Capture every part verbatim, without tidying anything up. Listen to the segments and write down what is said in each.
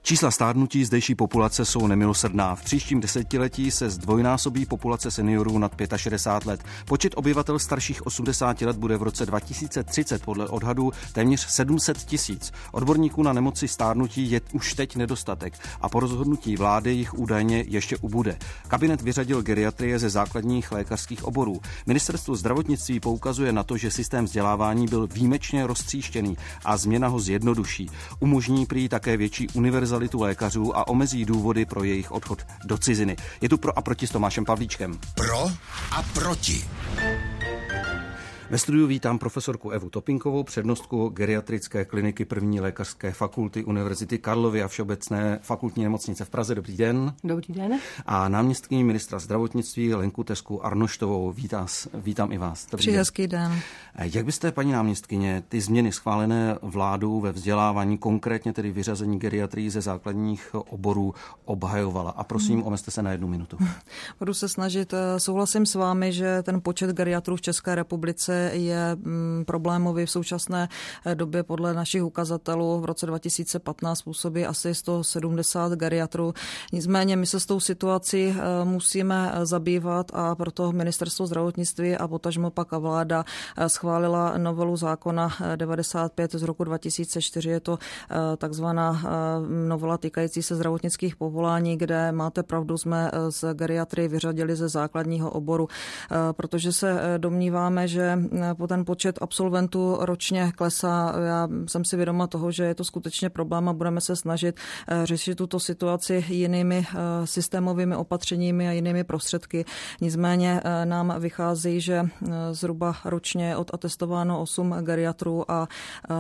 Čísla stárnutí zdejší populace jsou nemilosrdná. V příštím desetiletí se zdvojnásobí populace seniorů nad šedesát pět let. Počet obyvatel starších osmdesáti let bude v roce dva tisíce třicet podle odhadů téměř sedm set tisíc. Odborníků na nemoci stárnutí je už teď nedostatek a po rozhodnutí vlády jich údajně ještě ubude. Kabinet vyřadil geriatrie ze základních lékařských oborů. Ministerstvo zdravotnictví poukazuje na to, že systém vzdělávání byl výjimečně roztříštěný a změna ho zjednoduší. Umožní prý také větší univerzalitu lékařů a omezí důvody pro jejich odchod do ciziny. Je tu pro a proti s Tomášem Pavlíčkem. Pro a proti. Ve studiu vítám profesorku Evu Topinkovou, přednostku geriatrické kliniky první lékařské fakulty Univerzity Karlovy a Všeobecné fakultní nemocnice v Praze. Dobrý den. Dobrý den. A náměstkyni ministra zdravotnictví Lenku Tesku Arnoštovou. Vítám, vítám i vás. Dobrý den. Hezký den. Jak byste, paní náměstkyně, ty změny schválené vládou ve vzdělávání, konkrétně tedy vyřazení geriatrii ze základních oborů, obhajovala? A prosím, hmm. omezte se na jednu minutu. Budu se snažit. Souhlasím s vámi, že ten počet geriatrů v České republice je problémový v současné době podle našich ukazatelů. V roce dva tisíce patnáct působí asi sto sedmdesát geriatrů. Nicméně my se s tou situací musíme zabývat a proto ministerstvo zdravotnictví a potažmo pak a vláda schválila novelu zákona devadesát pět z roku dva tisíce čtyři. Je to takzvaná novela týkající se zdravotnických povolání, kde máte pravdu, jsme z geriatrii vyřadili ze základního oboru, protože se domníváme, že po ten počet absolventů ročně klesá. Já jsem si vědoma toho, že je to skutečně problém a budeme se snažit řešit tuto situaci jinými systémovými opatřeními a jinými prostředky. Nicméně nám vychází, že zhruba ročně je odatestováno osm geriatrů a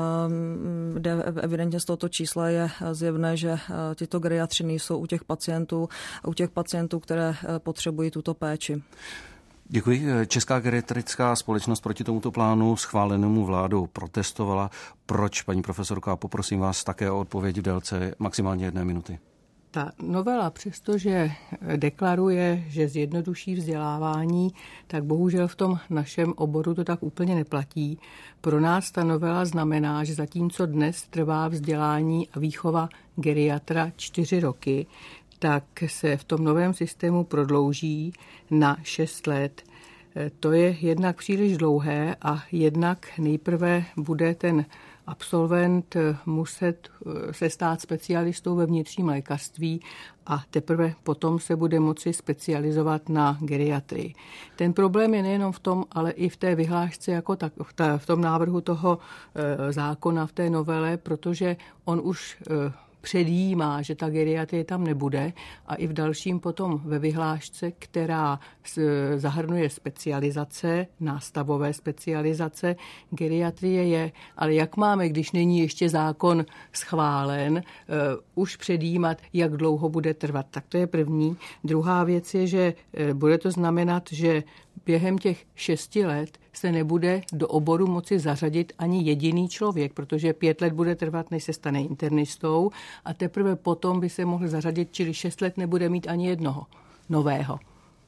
evidentně z tohoto čísla je zjevné, že tyto geriatři nejsou u těch pacientů, u těch pacientů, které potřebují tuto péči. Děkuji. Česká geriatrická společnost proti tomuto plánu schválenému vládou protestovala. Proč, paní profesorko, a poprosím vás také o odpověď v délce maximálně jedné minuty. Ta novela, přestože deklaruje, že zjednoduší vzdělávání, tak bohužel v tom našem oboru to tak úplně neplatí. Pro nás ta novela znamená, že zatímco dnes trvá vzdělání a výchova geriatra čtyři roky, tak se v tom novém systému prodlouží na šest let. To je jednak příliš dlouhé a jednak nejprve bude ten absolvent muset se stát specialistou ve vnitřním lékařství a teprve potom se bude moci specializovat na geriatrii. Ten problém je nejenom v tom, ale i v té vyhlášce, jako tak, v tom návrhu toho zákona, v té novele, protože on už předjímá, že ta geriatrie tam nebude a i v dalším potom ve vyhlášce, která zahrnuje specializace, nástavové specializace, geriatrie je, ale jak máme, když není ještě zákon schválen, uh, už předjímat, jak dlouho bude trvat. Tak to je první. Druhá věc je, že uh, bude to znamenat, že během těch šesti let se nebude do oboru moci zařadit ani jediný člověk, protože pět let bude trvat, než se stane internistou a teprve potom by se mohl zařadit, čili šest let nebude mít ani jednoho nového.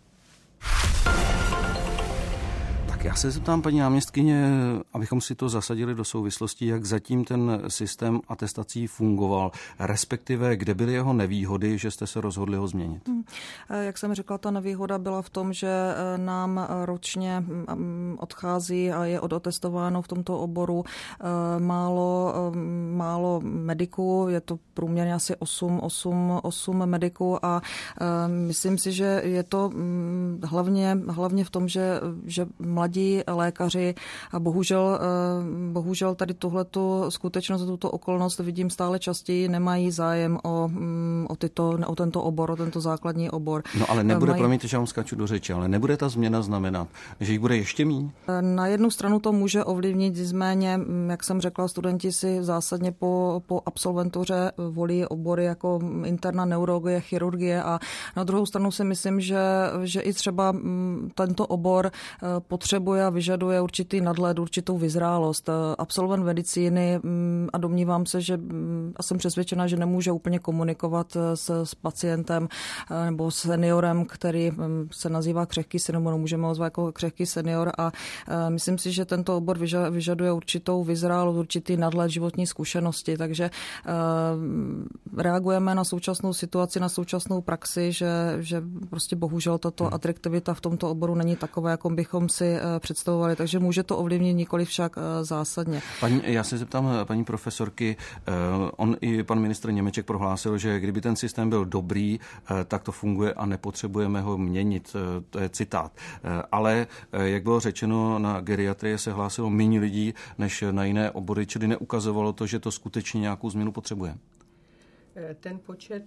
Tak já se zeptám, paní náměstkyně, abychom si to zasadili do souvislostí, jak zatím ten systém atestací fungoval, respektive kde byly jeho nevýhody, že jste se rozhodli ho změnit. Hmm. Jak jsem řekla, ta nevýhoda byla v tom, že nám ročně odchází a je odatestováno v tomto oboru málo, málo mediků, je to průměrně asi osm mediků a myslím si, že je to hlavně, hlavně v tom, že, že mladí lékaři a bohužel, bohužel tady tuhletu skutečnost, tuto okolnost vidím stále častěji, nemají zájem o, o, tyto, o tento obor, o tento základní obor. No ale nebude, mají... promiňte, že vám skáču do řeči, ale nebude ta změna znamenat, že jich bude ještě míň? Na jednu stranu to může ovlivnit, nicméně, jak jsem řekla, studenti si zásadně po, po absolventuře volí obory jako interna, neurologie, chirurgie a na druhou stranu si myslím, že, že i třeba tento obor potřebuje potřebuje a vyžaduje určitý nadhled, určitou vyzrálost. Absolvent medicíny a domnívám se, že a jsem přesvědčena, že nemůže úplně komunikovat s, s pacientem nebo seniorem, který se nazývá křehký senior, můžeme ho zvát jako křehký senior a myslím si, že tento obor vyžaduje určitou vyzrálost, určitý nadhled životní zkušenosti, takže reagujeme na současnou situaci, na současnou praxi, že, že prostě bohužel tato hmm. atraktivita v tomto oboru není taková, jako bychom si představovali, takže může to ovlivnit, nikoli však zásadně. Paní, já se zeptám paní profesorky, on i pan ministr Němeček prohlásil, že kdyby ten systém byl dobrý, tak to funguje a nepotřebujeme ho měnit, to je citát. Ale, jak bylo řečeno, na geriatrii se hlásilo méně lidí než na jiné obory, čili neukazovalo to, že to skutečně nějakou změnu potřebuje. Ten počet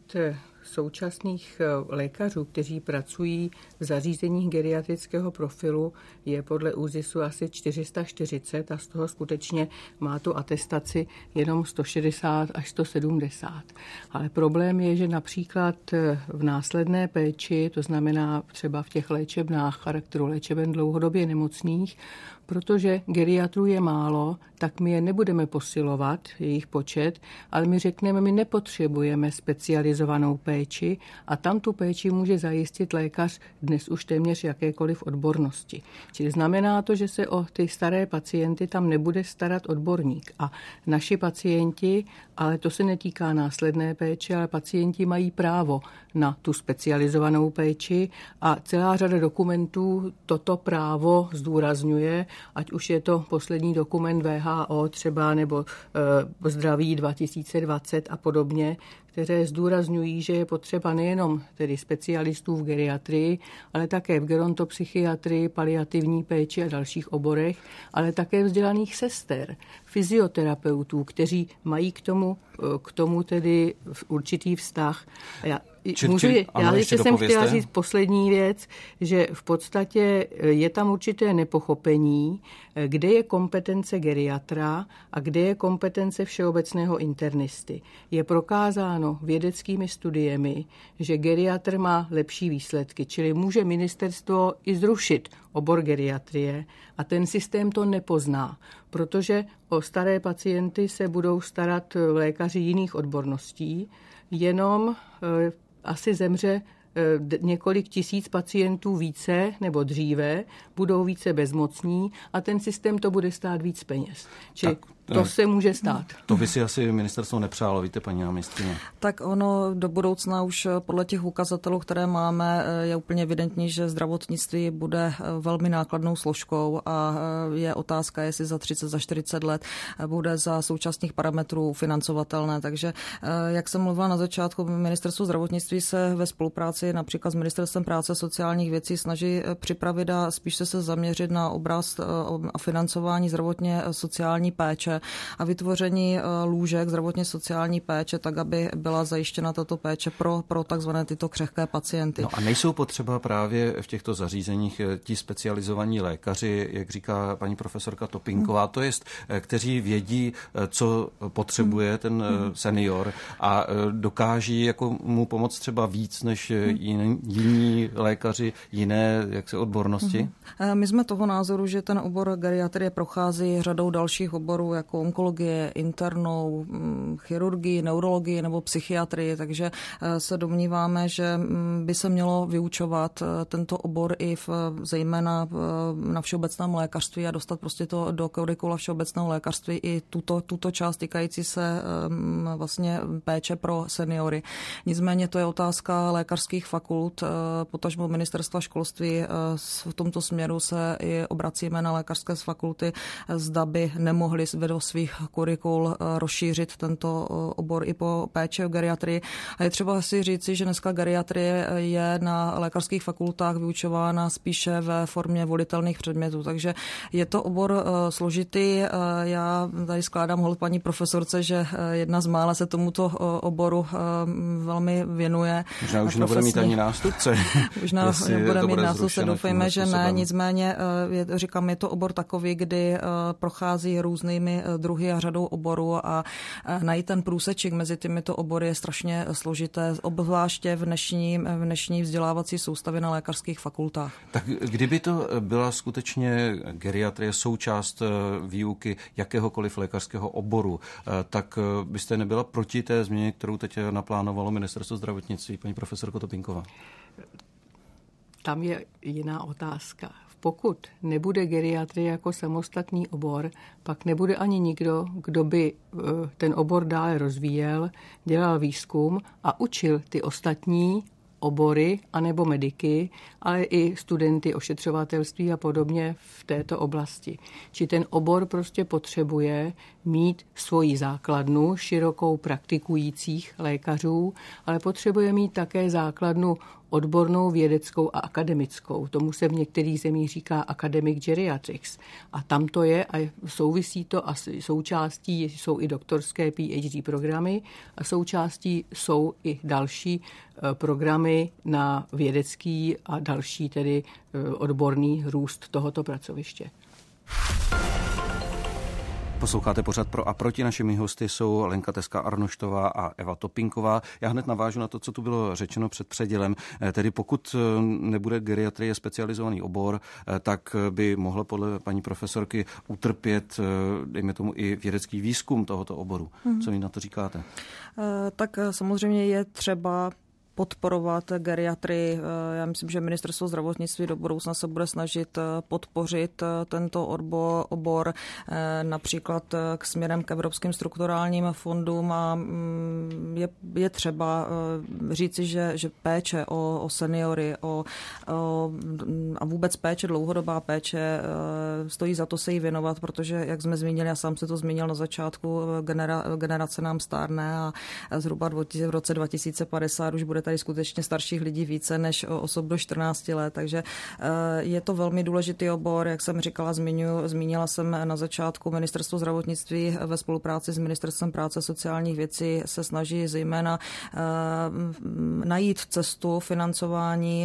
současných lékařů, kteří pracují v zařízeních geriatrického profilu, je podle ÚZISu asi čtyři sta čtyřicet a z toho skutečně má tu atestaci jenom sto šedesát až sto sedmdesát. Ale problém je, že například v následné péči, to znamená třeba v těch léčebnách charakteru léčeben dlouhodobě nemocných, protože geriatrů je málo, tak my je nebudeme posilovat, jejich počet, ale my řekneme, my nepotřebujeme specializovanou péči a tam tu péči může zajistit lékař dnes už téměř jakékoliv odbornosti. Čili znamená to, že se o ty staré pacienty tam nebude starat odborník. A naši pacienti, ale to se netýká následné péče, ale pacienti mají právo na tu specializovanou péči a celá řada dokumentů toto právo zdůrazňuje, ať už je to poslední dokument W H O třeba nebo e, Zdraví dva tisíce dvacet a podobně, které zdůrazňují, že je potřeba nejenom tedy specialistů v geriatrii, ale také v gerontopsychiatrii, paliativní péči a dalších oborech, ale také vzdělaných sester, fyzioterapeutů, kteří mají k tomu, k tomu tedy určitý vztah. Já, či, můžu, či, já ano, ještě jsem chtěla říct poslední věc, že v podstatě je tam určité nepochopení, kde je kompetence geriatra a kde je kompetence všeobecného internisty. Je prokázáno vědeckými studiemi, že geriatr má lepší výsledky, čili může ministerstvo i zrušit obor geriatrie a ten systém to nepozná, protože o staré pacienty se budou starat lékaři jiných odborností, jenom e, asi zemře několik tisíc pacientů více nebo dříve, budou více bezmocní a ten systém to bude stát víc peněz. Čili tak, to se může stát. To by si asi ministerstvo nepřálo, víte, paní náměstkyně. Tak ono do budoucna už podle těch ukazatelů, které máme, je úplně evidentní, že zdravotnictví bude velmi nákladnou složkou a je otázka, jestli za třicet, za čtyřicet let bude za současných parametrů financovatelné. Takže, jak jsem mluvila na začátku, ministerstvo zdravotnictví se ve spolupráci například s ministerstvem práce a sociálních věcí snaží připravit a spíše se zaměřit na obraz a financování zdravotně sociální péče a vytvoření lůžek zdravotně sociální péče, tak aby byla zajištěna tato péče pro, pro takzvané tyto křehké pacienty. No a nejsou potřeba právě v těchto zařízeních ti specializovaní lékaři, jak říká paní profesorka Topinková, to jest, kteří vědí, co potřebuje ten senior a dokáží jako mu pomoct třeba víc než jiní, jiní lékaři, jiné jaksi odbornosti? My jsme toho názoru, že ten obor geriatrie prochází řadou dalších oborů, jako onkologie, internou, chirurgii, neurologii nebo psychiatrii, takže se domníváme, že by se mělo vyučovat tento obor i v, zejména na všeobecném lékařství a dostat prostě to do kurikula všeobecného lékařství i tuto, tuto část týkající se vlastně péče pro seniory. Nicméně to je otázka lékařských fakult, potažmo ministerstva školství. V tomto směru se i obracíme na lékařské fakulty, zda by nemohli do svých kurikul rozšířit tento obor i po péči o geriatrii. A je třeba si říci, že dneska geriatrie je na lékařských fakultách vyučována spíše ve formě volitelných předmětů, takže je to obor složitý. Já tady skládám hold paní profesorce, že jedna z mála se tomuto oboru velmi věnuje. Možná už nebude mít ani nástupce. Možná nebude mít nástupce, doufejme, že ne. Způsobem. Nicméně, je, říkám, je to obor takový, kdy prochází různými druhy a řadou oborů a najít ten průsečík mezi těmito obory je strašně složité, obzvláště v dnešní, v dnešní vzdělávací soustavě na lékařských fakultách. Tak kdyby to byla skutečně geriatrie součást výuky jakéhokoliv lékařského oboru, tak byste nebyla proti té změně, kterou teď naplánovalo Ministerstvo zdravotnictví, paní profesorko Topinková? Tam je jiná otázka. Pokud nebude geriatrie jako samostatný obor, pak nebude ani nikdo, kdo by ten obor dále rozvíjel, dělal výzkum a učil ty ostatní obory anebo mediky, ale i studenty ošetřovatelství a podobně v této oblasti. Či ten obor prostě potřebuje mít svoji základnu, širokou praktikujících lékařů, ale potřebuje mít také základnu odbornou, vědeckou a akademickou. Tomu se v některých zemích říká academic geriatrics. A tam to je a souvisí to a součástí jsou i doktorské P H D programy a součástí jsou i další programy na vědecký a další tedy odborný růst tohoto pracoviště. Posloucháte pořad Pro a proti. Našimi hosty jsou Lenka Teska-Arnoštová a Eva Topinková. Já hned navážu na to, co tu bylo řečeno před předělem. Tedy pokud nebude geriatrie specializovaný obor, tak by mohla podle paní profesorky utrpět, dejme tomu, i vědecký výzkum tohoto oboru. Hmm. Co vy na to říkáte? Tak samozřejmě je třeba podporovat geriatrii. Já myslím, že Ministerstvo zdravotnictví do budoucna se bude snažit podpořit tento odbor, obor například k směrem k evropským strukturálním fondům a je, je třeba říci, že, že péče o, o seniory o, o, a vůbec péče, dlouhodobá péče stojí za to se jí věnovat, protože, jak jsme zmínili, já sám se to zmínil na začátku, genera, generace nám stárne a zhruba v roce dva tisíce padesát už bude tady skutečně starších lidí více než osob do čtrnácti let, takže je to velmi důležitý obor, jak jsem říkala, zmiňuji, zmínila jsem na začátku, Ministerstvo zdravotnictví ve spolupráci s Ministerstvem práce a sociálních věcí se snaží zejména najít cestu financování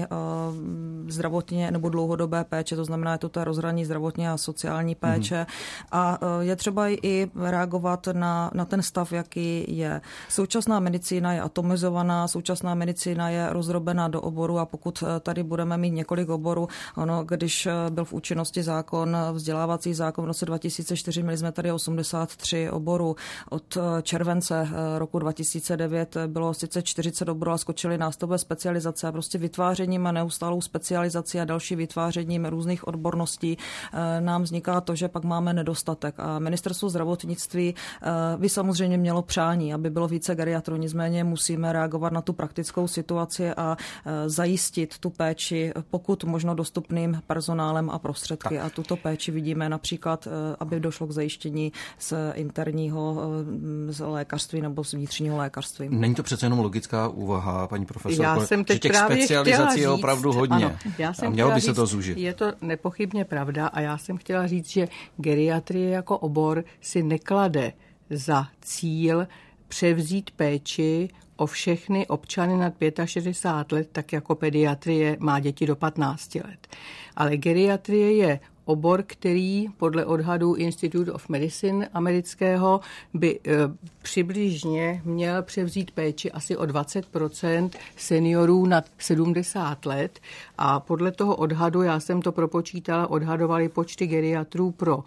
zdravotně nebo dlouhodobé péče, to znamená, je to ta rozhraní zdravotní a sociální péče mm. a je třeba i reagovat na, na ten stav, jaký je. Současná medicína je atomizovaná, současná medicína je rozdrobená do oboru a pokud tady budeme mít několik oborů, ono, když byl v účinnosti zákon, vzdělávací zákon v roce dva tisíce čtyři, měli jsme tady osmdesát tři oborů. Od července roku dva tisíce devět bylo sice čtyřicet oborů a skočily nástupové specializace a prostě vytvářením a neustálou specializací a další vytvářením různých odborností nám vzniká to, že pak máme nedostatek. A Ministerstvo zdravotnictví by samozřejmě mělo přání, aby bylo více geriatrů, nicméně musíme reagovat na tu praktickou situaci a zajistit tu péči pokud možno dostupným personálem a prostředky. Tak. A tuto péči vidíme například, aby došlo k zajištění z interního z lékařství nebo z vnitřního lékařství. Není to přece jenom logická úvaha, paní profesorko, já jsem teď že těch právě specializací je opravdu hodně. Ano, já jsem a mělo by říct, se to zúžit. Je to nepochybně pravda a já jsem chtěla říct, že geriatrie jako obor si neklade za cíl převzít péči o všechny občany nad šedesát pět let, tak jako pediatrie má děti do patnácti let. Ale geriatrie je obor, který podle odhadů Institute of Medicine amerického by e, přibližně měl převzít péči asi o dvacet procent seniorů nad sedmdesát let a podle toho odhadu, já jsem to propočítala, odhadovali počty geriatrů pro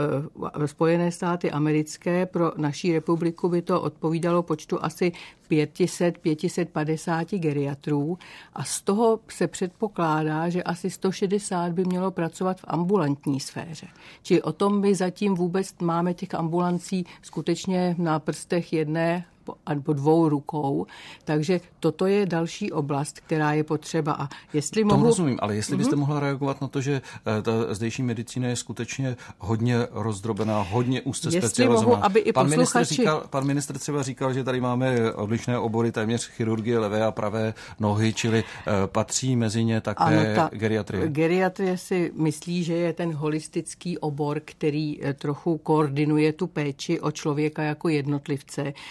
e, Spojené státy americké, pro naší republiku by to odpovídalo počtu asi pět set, pět set padesát geriatrů a z toho se předpokládá, že asi sto šedesát by mělo pracovat v ambulantní sféře. Čili o tom my zatím vůbec máme těch ambulancí skutečně na prstech jedné nebo dvou rukou. Takže toto je další oblast, která je potřeba. A jestli mohu... Tomu rozumím, ale jestli byste mm-hmm. mohla reagovat na to, že ta zdejší medicína je skutečně hodně rozdrobená, hodně úzce specializovaná. Mohu, aby i pan, posluchači... ministr říkal, pan ministr třeba říkal, že tady máme odlišné obory, téměř chirurgie levé a pravé nohy, čili uh, patří mezi ně také ano, ta geriatrie. Geriatrie si myslí, že je ten holistický obor, který trochu koordinuje tu péči o člověka jako jednotlivce. Já uvedu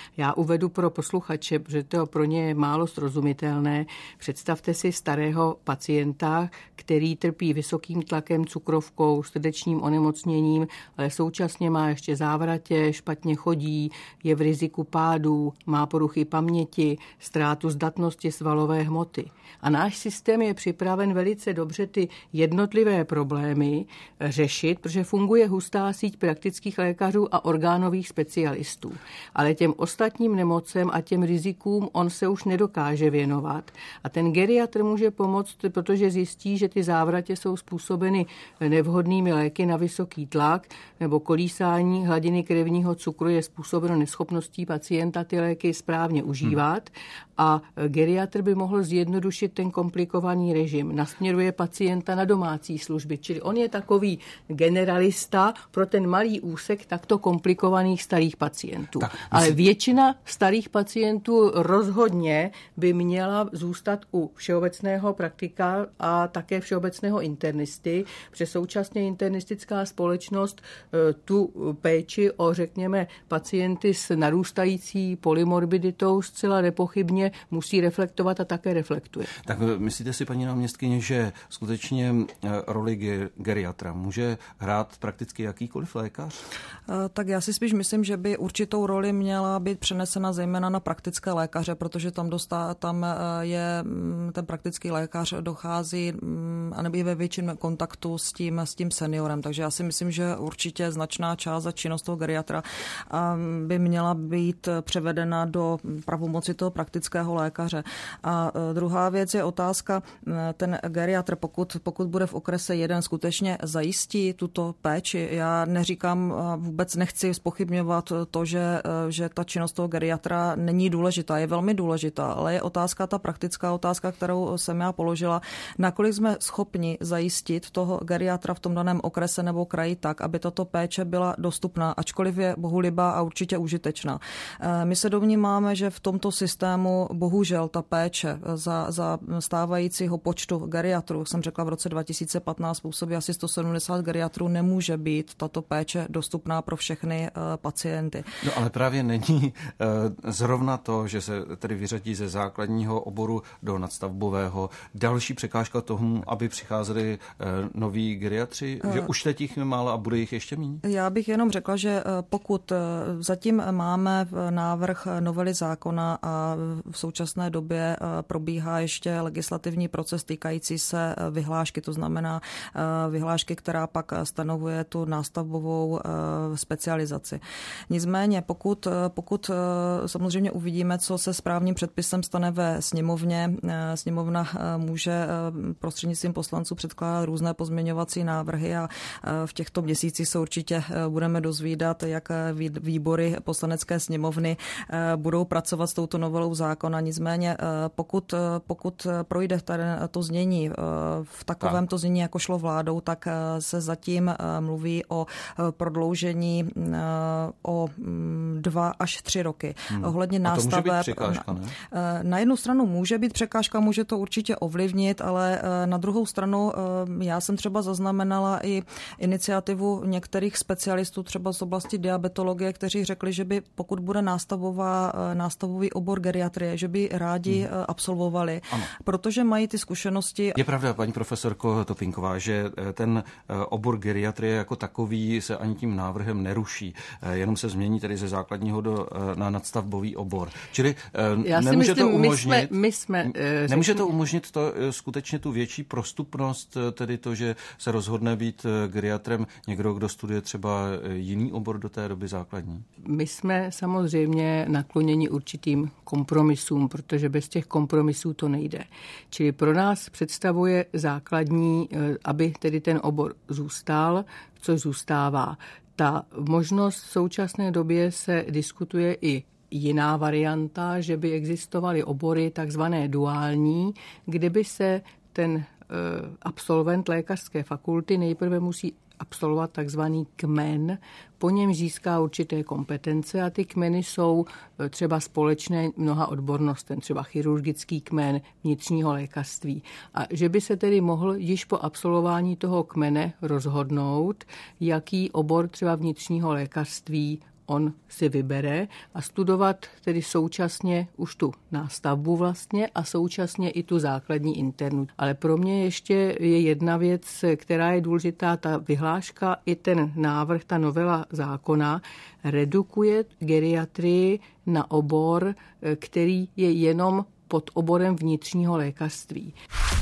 uvedu pro posluchače, protože to pro ně je málo srozumitelné. Představte si starého pacienta, který trpí vysokým tlakem, cukrovkou, srdečním onemocněním, ale současně má ještě závratě, špatně chodí, je v riziku pádů, má poruchy paměti, ztrátu zdatnosti svalové hmoty. A náš systém je připraven velice dobře ty jednotlivé problémy řešit, protože funguje hustá síť praktických lékařů a orgánových specialistů. Ale těm ostatním nemocem a těm rizikům on se už nedokáže věnovat. A ten geriatr může pomoct, protože zjistí, že ty závratě jsou způsobeny nevhodnými léky na vysoký tlak nebo kolísání hladiny krevního cukru je způsobeno neschopností pacienta ty léky správně užívat. A geriatr by mohl zjednodušit ten komplikovaný režim. Nasměruje pacienta na domácí služby. Čili on je takový generalista pro ten malý úsek takto komplikovaných starých pacientů. Tak, ale jsi... většina starých pacientů rozhodně by měla zůstat u všeobecného praktika a také všeobecného internisty, protože současně internistická společnost tu péči o, řekněme, pacienty s narůstající polymorbiditou zcela nepochybně musí reflektovat a také reflektuje. Tak myslíte si, paní náměstkyně, že skutečně roli geriatra může hrát prakticky jakýkoliv lékař? Tak já si spíš myslím, že by určitou roli měla být přenesena zejména na praktické lékaře, protože tam, dostá, tam je ten praktický lékař dochází a nebo je ve větším kontaktu s tím, s tím seniorem. Takže já si myslím, že určitě značná část za činnost toho geriatra by měla být převedena do pravomoci toho praktického lékaře. A druhá věc je otázka, ten geriatr, pokud, pokud bude v okrese jeden, skutečně zajistí tuto péči. Já neříkám, vůbec nechci zpochybňovat to, že, že ta činnost toho geriatra není důležitá, je velmi důležitá, ale je otázka, ta praktická otázka, kterou jsem já položila, nakolik jsme schopni zajistit toho geriatra v tom daném okrese nebo kraji tak, aby tato péče byla dostupná, ačkoliv je bohulibá a určitě užitečná. My se domníváme, že v tomto systému bohužel ta péče za, za stávajícího počtu geriatrů, jsem řekla v roce dva tisíce patnáct působí asi sto sedmdesát geriatrů, nemůže být tato péče dostupná pro všechny uh, pacienty. No ale právě není uh, zrovna to, že se tedy vyřadí ze základního oboru do nadstavbového další překážka tomu, aby přicházeli uh, noví geriatři, uh, že už teď jich málo a bude jich ještě méně? Já bych jenom řekla, že pokud zatím máme návrh novely zákona a v současné době probíhá ještě legislativní proces týkající se vyhlášky, to znamená vyhlášky, která pak stanovuje tu nástavbovou specializaci. Nicméně, pokud, pokud samozřejmě uvidíme, co se správním předpisem stane ve sněmovně, sněmovna může prostřednictvím poslanců předkládat různé pozměňovací návrhy a v těchto měsících se určitě budeme dozvídat, jak výbory poslanecké sněmovny budou pracovat s touto novelou zákona. Nicméně, pokud, pokud projde to znění v takovém to znění, jako šlo vládou, tak se zatím mluví o prodloužení o dva až tři roky. Hmm. Ohledně nástaveb. To může být překážka, ne? Na jednu stranu může být překážka, může to určitě ovlivnit, ale na druhou stranu já jsem třeba zaznamenala i iniciativu některých specialistů třeba z oblasti diabetologie, kteří řekli, že by pokud bude nástavová, nástavový obor geriatrie, že by rádi hmm. absolvovali, ano. Protože mají ty zkušenosti. Je pravda, paní profesorko Topinková, že ten obor geriatrie jako takový se ani tím návrhem neruší, jenom se změní tedy ze základního do, na nadstavbový obor. Čili Já nemůže myslím, to umožnit, my jsme, my jsme, nemůže to umožnit to skutečně tu větší prostupnost, tedy to, že se rozhodne být geriatrem někdo, kdo studuje třeba jiný obor do té doby základní? My jsme samozřejmě nakloněni určitým kompromisům, protože bez těch kompromisů to nejde. Čili pro nás představuje základní, aby tedy ten obor zůstal, což zůstává. Ta možnost v současné době se diskutuje i jiná varianta, že by existovaly obory takzvané duální, kde by se ten absolvent lékařské fakulty nejprve musí absolvovat takzvaný kmen, po něm získá určité kompetence a ty kmeny jsou třeba společné mnoha odbornostem, třeba chirurgický kmen vnitřního lékařství. A že by se tedy mohl již po absolvování toho kmene rozhodnout, jaký obor třeba vnitřního lékařství on si vybere a studovat tedy současně už tu nástavbu vlastně a současně i tu základní internu. Ale pro mě ještě je jedna věc, která je důležitá, ta vyhláška i ten návrh, ta novela zákona redukuje geriatrii na obor, který je jenom pod oborem vnitřního lékařství.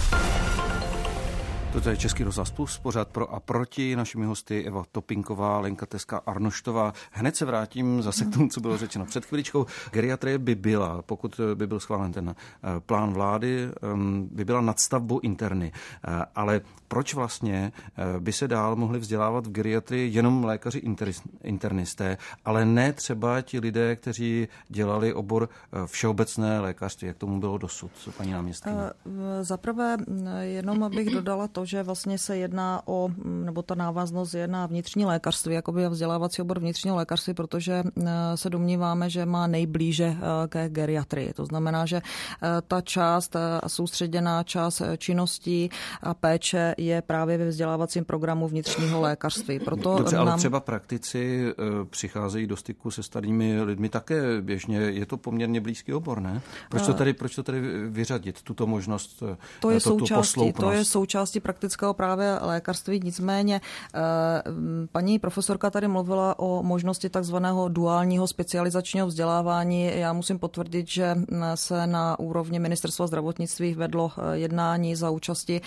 Toto je Český rozhlas Plus, pořád pro a proti. Našimi hosty Eva Topinková, Lenka Teska Arnoštová. Hned se vrátím zase k tomu, co bylo řečeno před chviličkou. Geriatrie by byla, pokud by byl schválen ten plán vlády, by byla nadstavbou interny. Ale proč vlastně by se dál mohli vzdělávat v geriatrii jenom lékaři internisté, ale ne třeba ti lidé, kteří dělali obor všeobecné lékařství, jak tomu bylo dosud, paní náměstkyně? Zaprvé jenom abych dodala to, že vlastně se jedná o, nebo ta návaznost je na vnitřní lékařství, jakoby vzdělávací obor vnitřního lékařství, protože se domníváme, že má nejblíže ke geriatrii. To znamená, že ta část, soustředěná část činností a péče je právě ve vzdělávacím programu vnitřního lékařství. Proto Dobře, ale nám... třeba praktici přicházejí do styku se starými lidmi také běžně. Je to poměrně blízký obor, ne? Proč to tady, proč to tady vyřadit, tuto možnost, to je to, součástí, tu to je součástí praktického právě lékařství. Nicméně paní profesorka tady mluvila o možnosti takzvaného duálního specializačního vzdělávání. Já musím potvrdit, že se na úrovni Ministerstva zdravotnictví vedlo jednání za účasti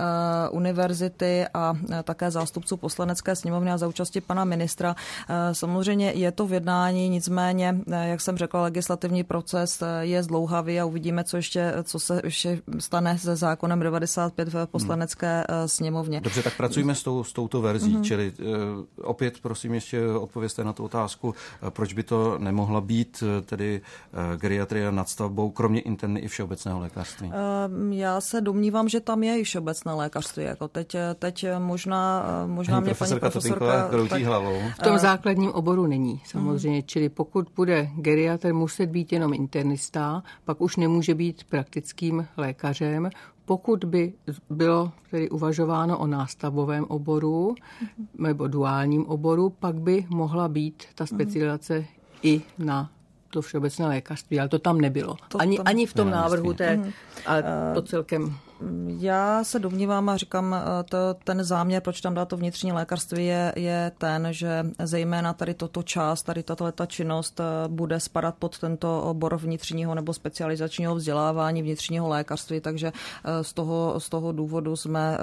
univerzity a také zástupců poslanecké sněmovny a za účasti pana ministra. Samozřejmě je to v jednání, nicméně, jak jsem řekla, legislativní proces je zdlouhavý a uvidíme, co ještě, co se ještě stane se zákonem devadesát pět v poslanecké hmm. sněmovně. Dobře, tak pracujeme s, tou, s touto verzí, hmm. čili uh, opět prosím ještě odpovězte na tu otázku, uh, proč by to nemohla být uh, tedy uh, geriatrie nadstavbou, kromě interny i všeobecného lékařství? Uh, já se domnívám, že tam je i všeobecné lékařství. Jako teď, teď možná, možná mě paní profesorka kroutí hlavou. V tom základním oboru není samozřejmě, uh-huh. čili pokud bude geriatr muset být jenom internista, pak už nemůže být praktickým lékařem. Pokud by bylo tedy uvažováno o nástavbovém oboru uh-huh. nebo duálním oboru, pak by mohla být ta specializace uh-huh. i na to všeobecné lékařství, ale to tam nebylo. To ani, tam... ani v tom návrhu té, uh-huh. ale to celkem... Já se domnívám a říkám, to, ten záměr, proč tam dát to vnitřní lékařství, je, je ten, že zejména tady toto část, tady tato ta činnost bude spadat pod tento obor vnitřního nebo specializačního vzdělávání vnitřního lékařství, takže z toho, z toho důvodu jsme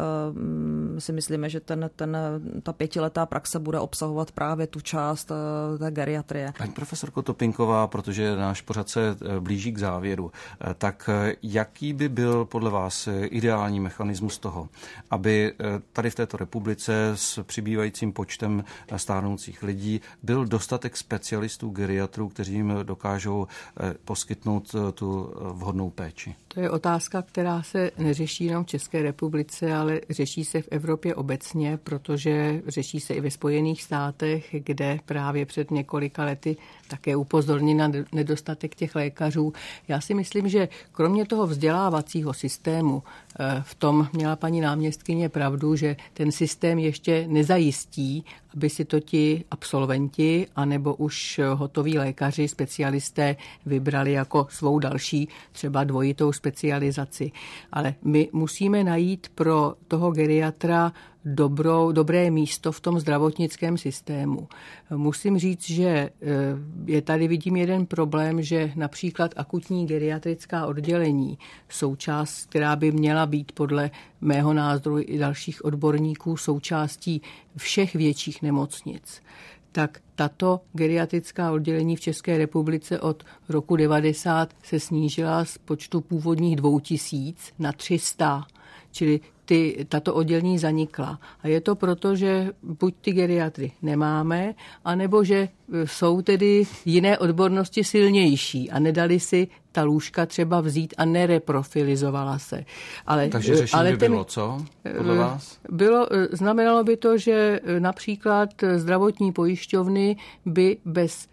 si myslíme, že ten, ten, ta pětiletá praxe bude obsahovat právě tu část té geriatrie. Paní profesorko Topinková, protože náš pořad se blíží k závěru, tak jaký by byl podle vás ideální mechanismus toho, aby tady v této republice s přibývajícím počtem stárnoucích lidí byl dostatek specialistů, geriatrů, kteří jim dokážou poskytnout tu vhodnou péči? To je otázka, která se neřeší jenom v České republice, ale řeší se v Evropě obecně, protože řeší se i ve Spojených státech, kde právě před několika lety také upozorní na nedostatek těch lékařů. Já si myslím, že kromě toho vzdělávacího systému, v tom měla paní náměstkyně pravdu, že ten systém ještě nezajistí, aby si to ti absolventi anebo už hotoví lékaři, specialisté vybrali jako svou další třeba dvojitou specializaci. Ale my musíme najít pro toho geriatra dobrou, dobré místo v tom zdravotnickém systému. Musím říct, že je tady vidím jeden problém, že například akutní geriatrická oddělení, součást, která by měla být podle mého názoru i dalších odborníků součástí všech větších nemocnic, tak tato geriatrická oddělení v České republice od roku devadesát se snížila z počtu původních dvou tisíc na tři sta, čili ty, tato oddělení zanikla. A je to proto, že buď ty geriatry nemáme, anebo že jsou tedy jiné odbornosti silnější a nedali si ta lůžka třeba vzít a nereprofilizovala se. Ale, Takže řešení ale by ten, bylo co podle vás? Bylo, znamenalo by to, že například zdravotní pojišťovny by bez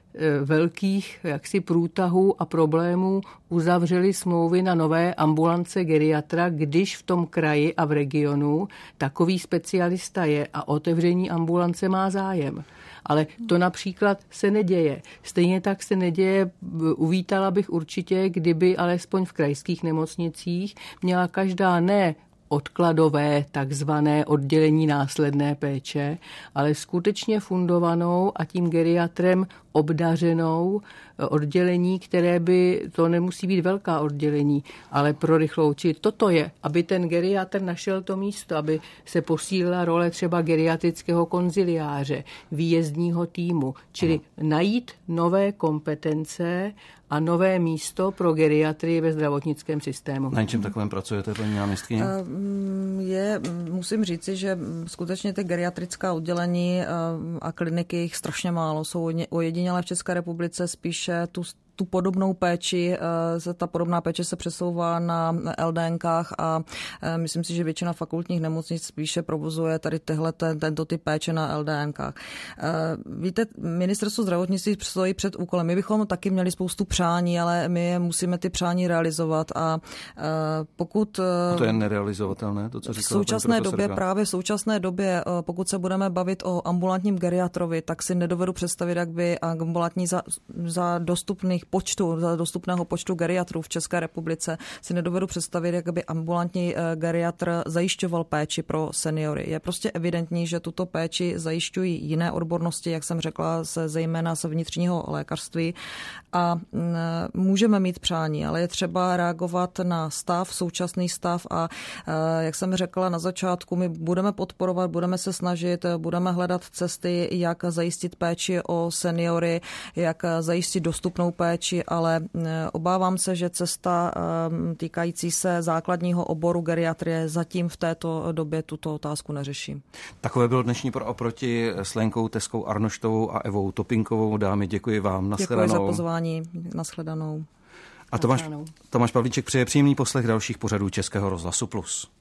velkých jaksi průtahů a problémů uzavřeli smlouvy na nové ambulance geriatra, když v tom kraji a v regionu takový specialista je a otevření ambulance má zájem. Ale to například se neděje. Stejně tak se neděje, uvítala bych určitě, kdyby alespoň v krajských nemocnicích měla každá ne odkladové takzvané oddělení následné péče, ale skutečně fundovanou a tím geriatrem obdařenou oddělení, které by, to nemusí být velká oddělení, ale pro rychlou. Čili toto je, aby ten geriatr našel to místo, aby se posílila role třeba geriatrického konziliáře, výjezdního týmu, čili najít nové kompetence a nové místo pro geriatrii ve zdravotnickém systému. Na něčem takovém pracujete, paní náměstkyně? Je, musím říci, že skutečně ty geriatrická oddělení a kliniky jich strašně málo. Jsou ojedinělé v České republice, spíše tu tu podobnou péči, ta podobná péče se přesouvá na LDNkách a myslím si, že většina fakultních nemocnic spíše provozuje tady tehle, tento typ péče na LDNkách. Víte, ministerstvo zdravotnictví stojí před úkolem. My bychom taky měli spoustu přání, ale my musíme ty přání realizovat a pokud... A to je nerealizovatelné, to, co říkala v současné době, právě v současné době, pokud se budeme bavit o ambulantním geriatrovi, tak si nedovedu představit, jak by ambulantní za, za dostupných počtu, za dostupného počtu geriatrů v České republice si nedovedu představit, jak by ambulantní geriatr zajišťoval péči pro seniory. Je prostě evidentní, že tuto péči zajišťují jiné odbornosti, jak jsem řekla, se, zejména z vnitřního lékařství a můžeme mít přání, ale je třeba reagovat na stav, současný stav a jak jsem řekla na začátku, my budeme podporovat, budeme se snažit, budeme hledat cesty, jak zajistit péči o seniory, jak zajistit dostupnou péči, ale obávám se, že cesta týkající se základního oboru geriatrie zatím v této době tuto otázku neřeší. Takové bylo dnešní Pro a proti s Lenkou Teskou Arnoštovou a Evou Topinkovou. Dámy, děkuji vám. Nashledanou. Děkuji za pozvání. Nashledanou. A Tomáš, Tomáš Pavlíček přeje příjemný poslech dalších pořadů Českého rozhlasu Plus.